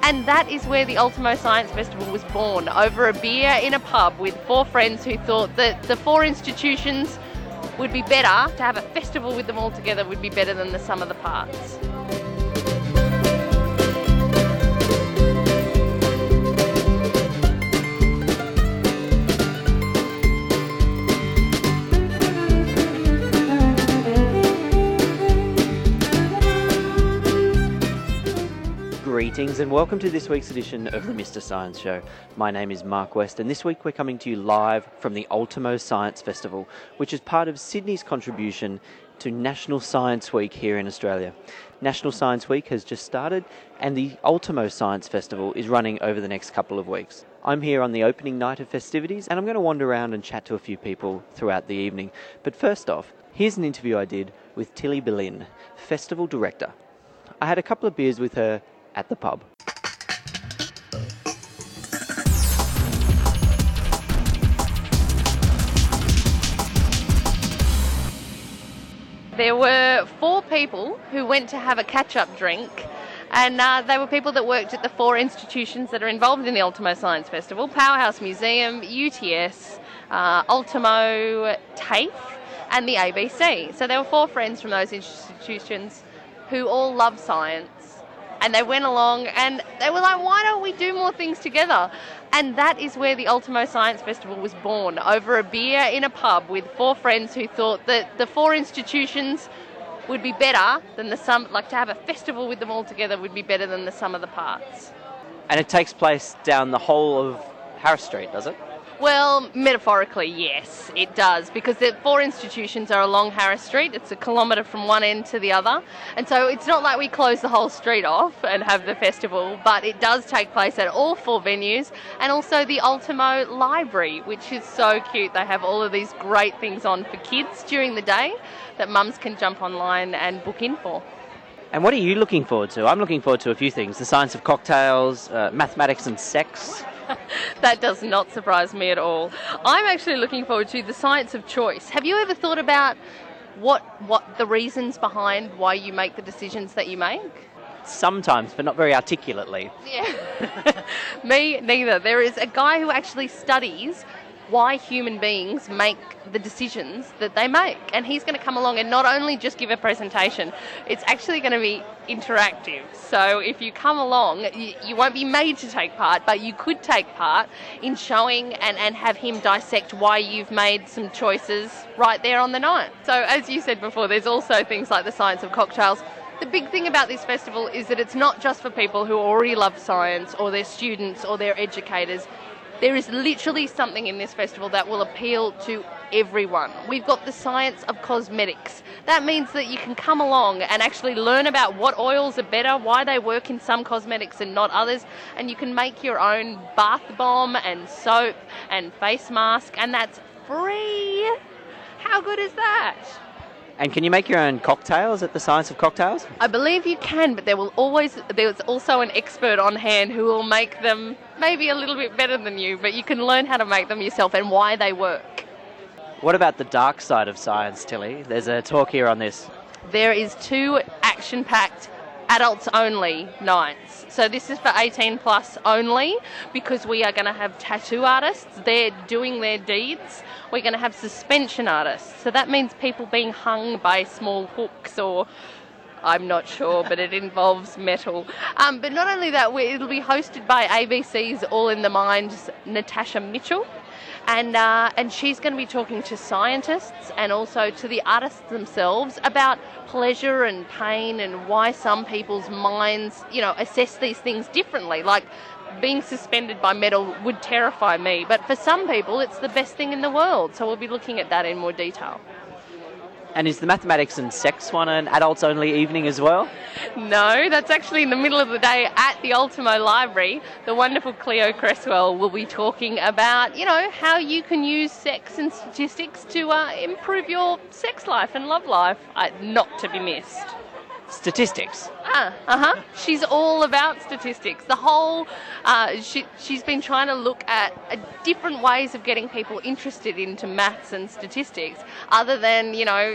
And that is where the Ultimo Science Festival was born, over a beer in a pub with 4 friends who thought that the 4 institutions would be better, to have a festival with them all together would be better than the sum of the parts. Greetings and welcome to this week's edition of the Mr. Science Show. My name is Mark West and this week we're coming to you live from the Ultimo Science Festival, which is part of Sydney's contribution to National Science Week here in Australia. National Science Week has just started and the Ultimo Science Festival is running over the next couple of weeks. I'm here on the opening night of festivities and I'm going to wander around and chat to a few people throughout the evening. But first off, here's an interview I did with Tilly Berlin, Festival Director. I had a couple of beers with her at the pub. There were 4 people who went to have a catch-up drink, and they were people that worked at the 4 institutions that are involved in the Ultimo Science Festival: Powerhouse Museum, UTS, Ultimo, TAFE and the ABC. So there were 4 friends from those institutions who all love science. And they went along and they were like, why don't we do more things together? And that is where the Ultimo Science Festival was born, over a beer in a pub with 4 friends who thought that the 4 institutions would be better than the sum, like to have a festival with them all together would be better than the sum of the parts. And it takes place down the whole of Harris Street, does it? Well, metaphorically, yes, it does, because the 4 institutions are along Harris Street. It's a kilometre from one end to the other. And so it's not like we close the whole street off and have the festival, but it does take place at all 4 venues, and also the Ultimo Library, which is so cute. They have all of these great things on for kids during the day that mums can jump online and book in for. And what are you looking forward to? I'm looking forward to a few things: the science of cocktails, mathematics and sex. That does not surprise me at all. I'm actually looking forward to the science of choice. Have you ever thought about what the reasons behind why you make the decisions that you make? Sometimes, but not very articulately. Yeah. Me neither. There is a guy who actually studies why human beings make the decisions that they make. And he's going to come along and not only just give a presentation, it's actually going to be interactive. So if you come along, you won't be made to take part, but you could take part in showing and have him dissect why you've made some choices right there on the night. So as you said before, there's also things like the science of cocktails. The big thing about this festival is that it's not just for people who already love science or their students or their educators. There is literally something in this festival that will appeal to everyone. We've got the science of cosmetics. That means that you can come along and actually learn about what oils are better, why they work in some cosmetics and not others, and you can make your own bath bomb and soap and face mask, and that's free. How good is that? And can you make your own cocktails at the Science of Cocktails? I believe you can, but there's also an expert on hand who will make them maybe a little bit better than you, but you can learn how to make them yourself and why they work. What about the dark side of science, Tilly? There's a talk here on this. There is 2 action-packed adults-only nights. So this is for 18 plus only, because we are going to have tattoo artists. They're doing their deeds. We're going to have suspension artists. So that means people being hung by small hooks, or I'm not sure, but it involves metal. But not only that, it'll be hosted by ABC's All in the Mind's Natasha Mitchell. And she's going to be talking to scientists and also to the artists themselves about pleasure and pain and why some people's minds, assess these things differently. Like, being suspended by metal would terrify me, but for some people it's the best thing in the world. So we'll be looking at that in more detail. And is the mathematics and sex one an adults-only evening as well? No, that's actually in the middle of the day at the Ultimo Library. The wonderful Cleo Cresswell will be talking about, how you can use sex and statistics to improve your sex life and love life. Not to be missed. Statistics? She's all about statistics. The whole, she's been trying to look at different ways of getting people interested into maths and statistics, other than,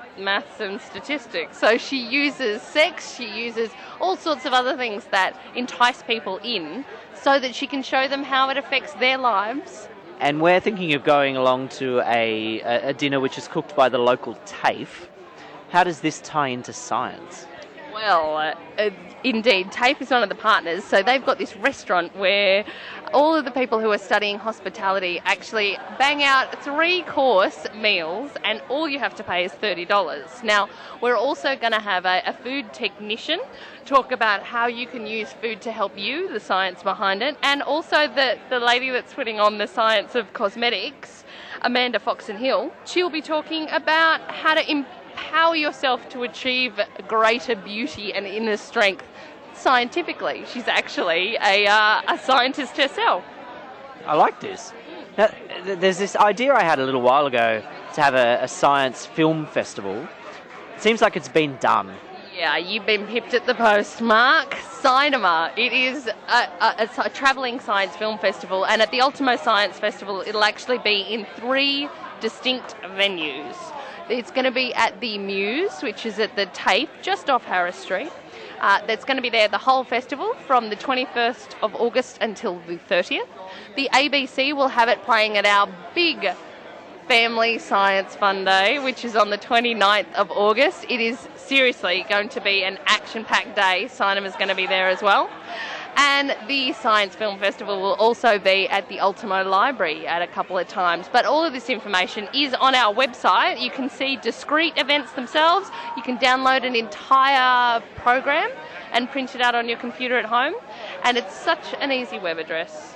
maths and statistics. So she uses sex, she uses all sorts of other things that entice people in so that she can show them how it affects their lives. And we're thinking of going along to a dinner which is cooked by the local TAFE. How does this tie into science? Well, indeed, TAFE is one of the partners, so they've got this restaurant where all of the people who are studying hospitality actually bang out 3-course meals, and all you have to pay is $30. Now, we're also going to have a food technician talk about how you can use food to help you, the science behind it, and also the lady that's putting on the science of cosmetics, Amanda Foxen-Hill, she'll be talking about how to empower yourself to achieve greater beauty and inner strength scientifically. She's actually a scientist herself. I like this. Now, there's this idea I had a little while ago to have a science film festival. It seems like it's been done. Yeah, you've been pipped at the post, Mark. Cinema. It is a travelling science film festival, and at the Ultimo Science Festival, it'll actually be in 3 distinct venues. It's going to be at the Muse, which is at the TAFE, just off Harris Street. That's going to be there the whole festival from the 21st of August until the 30th. The ABC will have it playing at our big Family Science Fun Day, which is on the 29th of August. It is seriously going to be an action-packed day. Cinema's going to be there as well. And the Science Film Festival will also be at the Ultimo Library at a couple of times. But all of this information is on our website. You can see discrete events themselves. You can download an entire program and print it out on your computer at home. And it's such an easy web address,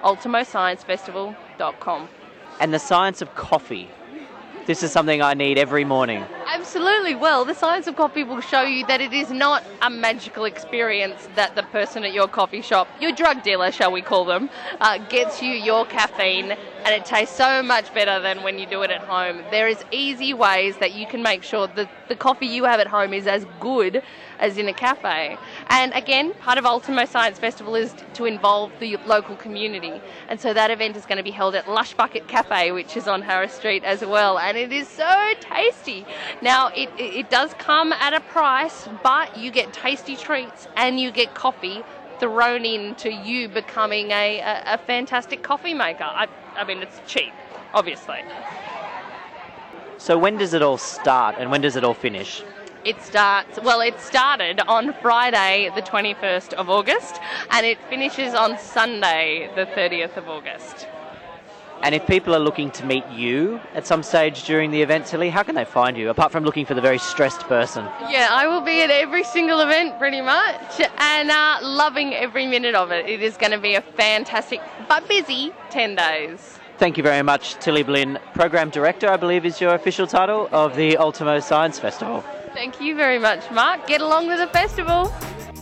ultimosciencefestival.com. And the science of coffee. This is something I need every morning. Absolutely. Well, the science of coffee will show you that it is not a magical experience that the person at your coffee shop, your drug dealer, shall we call them, gets you your caffeine, and it tastes so much better than when you do it at home. There is easy ways that you can make sure that the coffee you have at home is as good as in a cafe. And again, part of Ultimo Science Festival is to involve the local community. And so that event is going to be held at Lush Bucket Cafe, which is on Harris Street as well. And it is so tasty. Now, it does come at a price, but you get tasty treats and you get coffee thrown into you becoming a fantastic coffee maker. I mean, it's cheap, obviously. So when does it all start and when does it all finish? It started on Friday, the 21st of August, and it finishes on Sunday, the 30th of August. And if people are looking to meet you at some stage during the event, Tilly, how can they find you, apart from looking for the very stressed person? Yeah, I will be at every single event pretty much, and loving every minute of it. It is going to be a fantastic but busy 10 days. Thank you very much, Tilly Blinn, Program Director, I believe is your official title, of the Ultimo Science Festival. Thank you very much, Mark. Get along to the festival.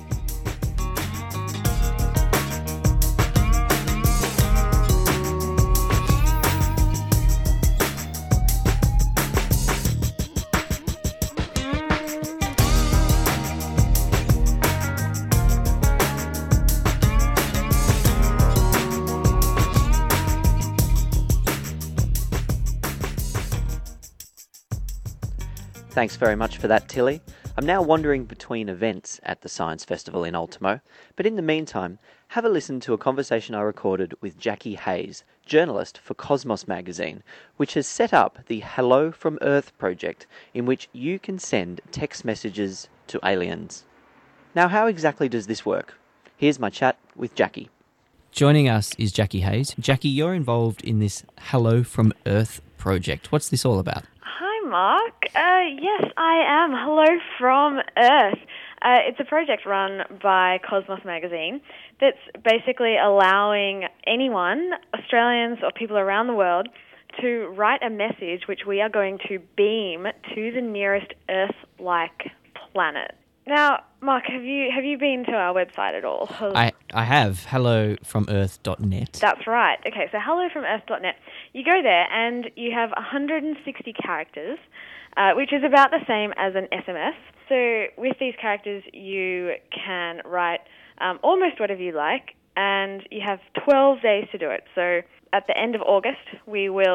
Thanks very much for that, Tilly. I'm now wandering between events at the Science Festival in Ultimo, but in the meantime, have a listen to a conversation I recorded with Jackie Hayes, journalist for Cosmos magazine, which has set up the Hello from Earth project, in which you can send text messages to aliens. Now, how exactly does this work? Here's my chat with Jackie. Joining us is Jackie Hayes. Jackie, you're involved in this Hello from Earth project. What's this all about? Mark. Yes, I am. Hello from Earth. It's a project run by Cosmos magazine that's basically allowing anyone, Australians or people around the world, to write a message which we are going to beam to the nearest Earth-like planet. Now, Mark, have you been to our website at all? I have, hellofromearth.net. That's right. Okay, so hellofromearth.net. You go there and you have 160 characters, which is about the same as an SMS. So with these characters, you can write almost whatever you like, and you have 12 days to do it. So at the end of August, we will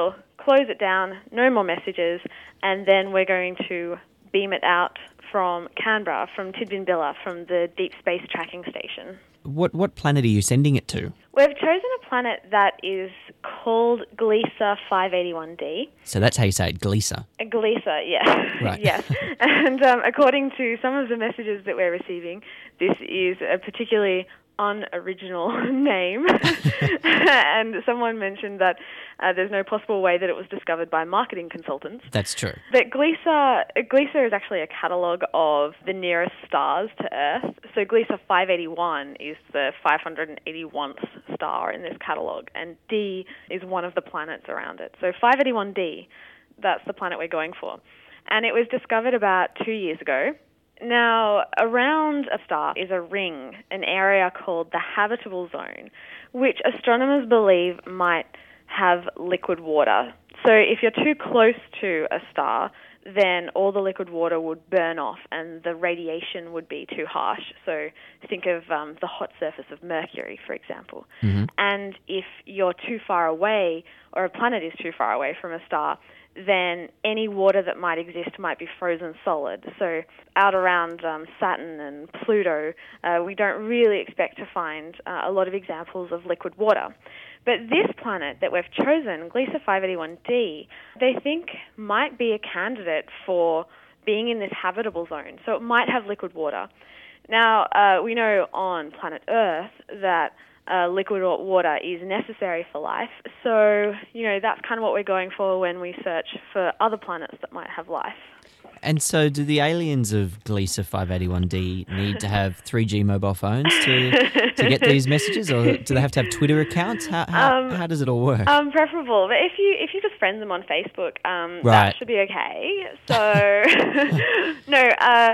close it down, no more messages, and then we're going to beam it out from Canberra, from Tidbinbilla, from the Deep Space Tracking Station. What planet are you sending it to? We've chosen a planet that is called Gliese 581d. So that's how you say it, Gliese. Gliese, yeah. Right. Yes. And according to some of the messages that we're receiving, this is a particularly unoriginal name. And someone mentioned that there's no possible way that it was discovered by marketing consultants. That's true. But Gliese is actually a catalogue of the nearest stars to Earth. So Gliese 581 is the 581st star in this catalogue, and D is one of the planets around it. So 581D, that's the planet we're going for. And it was discovered about 2 years ago. Now, around a star is a ring, an area called the habitable zone, which astronomers believe might have liquid water. So if you're too close to a star, then all the liquid water would burn off and the radiation would be too harsh. So think of the hot surface of Mercury, for example. Mm-hmm. And if you're too far away, or a planet is too far away from a star, then any water that might exist might be frozen solid. So out around Saturn and Pluto, we don't really expect to find a lot of examples of liquid water. But this planet that we've chosen, Gliese 581d, they think might be a candidate for being in this habitable zone. So it might have liquid water. Now, we know on planet Earth that liquid water is necessary for life. So, that's kind of what we're going for when we search for other planets that might have life. And so do the aliens of Gliese 581d need to have 3G mobile phones to get these messages, or do they have to have Twitter accounts? How does it all work? Preferable. But if you just friend them on Facebook, Right. That should be okay. So, no,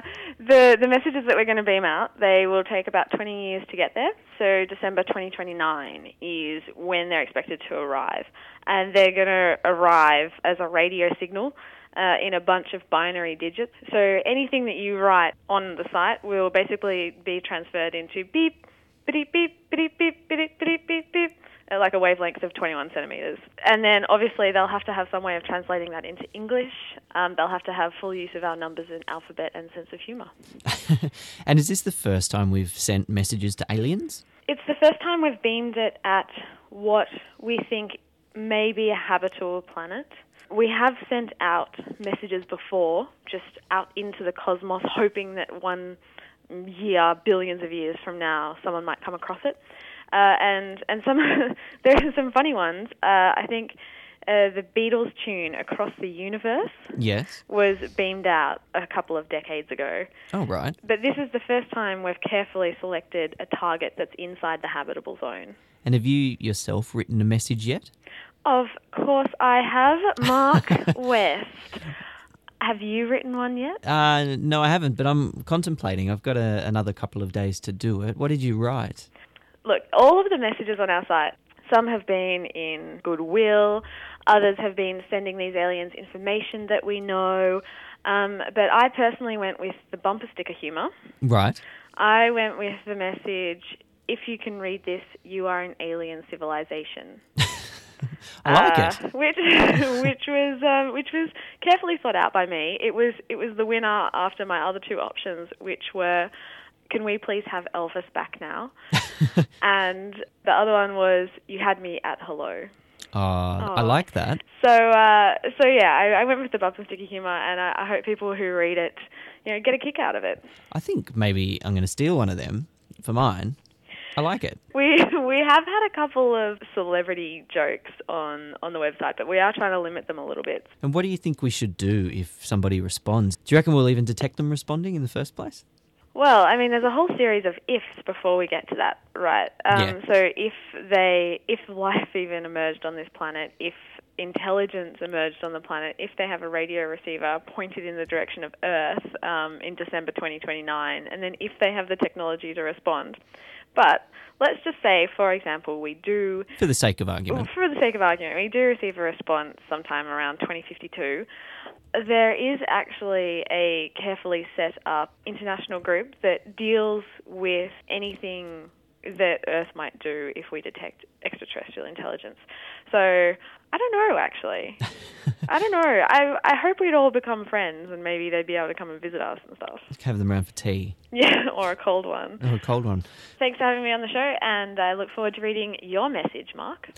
the messages that we're going to beam out, they will take about 20 years to get there. So December 2029 is when they're expected to arrive. And they're going to arrive as a radio signal in a bunch of binary digits. So anything that you write on the site will basically be transferred into beep, beep, beep, beep, beep, beep, beep, beep, beep, like a wavelength of 21 centimetres. And then obviously they'll have to have some way of translating that into English. They'll have to have full use of our numbers and alphabet and sense of humour. And is this the first time we've sent messages to aliens? It's the first time we've beamed it at what we think may be a habitable planet. We have sent out messages before, just out into the cosmos, hoping that one year, billions of years from now, someone might come across it. And some there are some funny ones. I think the Beatles tune "Across the Universe" Yes. was beamed out a couple of decades ago. Oh, right. But this is the first time we've carefully selected a target that's inside the habitable zone. And have you yourself written a message yet? Of course I have, Mark West. Have you written one yet? No, I haven't, but I'm contemplating. I've got another couple of days to do it. What did you write? Look, all of the messages on our site, some have been in goodwill, others have been sending these aliens information that we know, but I personally went with the bumper sticker humour. Right. I went with the message, if you can read this, you are an alien civilization. I like it. Which was carefully thought out by me. It was the winner after my other two options, which were, can we please have Elvis back now? And the other one was, you had me at hello. I like that. So yeah, I went with the bumper sticker humour, and I hope people who read it, get a kick out of it. I think maybe I'm going to steal one of them for mine. I like it. We have had a couple of celebrity jokes on the website, but we are trying to limit them a little bit. And what do you think we should do if somebody responds? Do you reckon we'll even detect them responding in the first place? Well, I mean, there's a whole series of ifs before we get to that, right? So if life even emerged on this planet, if intelligence emerged on the planet, if they have a radio receiver pointed in the direction of Earth in December 2029, and then if they have the technology to respond. But let's just say, for example, we do... For the sake of argument. We do receive a response sometime around 2052. There is actually a carefully set up international group that deals with anything that Earth might do if we detect extraterrestrial intelligence. So I don't know, actually. I don't know. I hope we'd all become friends and maybe they'd be able to come and visit us and stuff. Have them around for tea. Yeah, or a cold one. Oh, a cold one. Thanks for having me on the show, and I look forward to reading your message, Mark.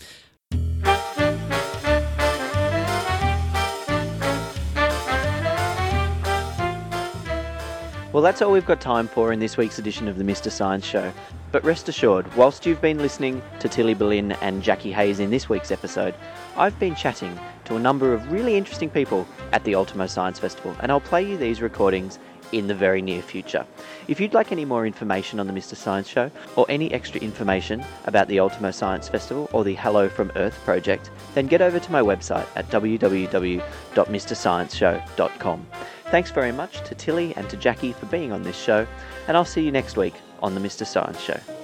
Well, that's all we've got time for in this week's edition of the Mr. Science Show. But rest assured, whilst you've been listening to Tilly Berlin and Jackie Hayes in this week's episode, I've been chatting to a number of really interesting people at the Ultimo Science Festival, and I'll play you these recordings in the very near future. If you'd like any more information on the Mr. Science Show, or any extra information about the Ultimo Science Festival or the Hello from Earth project, then get over to my website at www.mrscienceshow.com. Thanks very much to Tilly and to Jackie for being on this show, and I'll see you next week on the Mr. Science Show.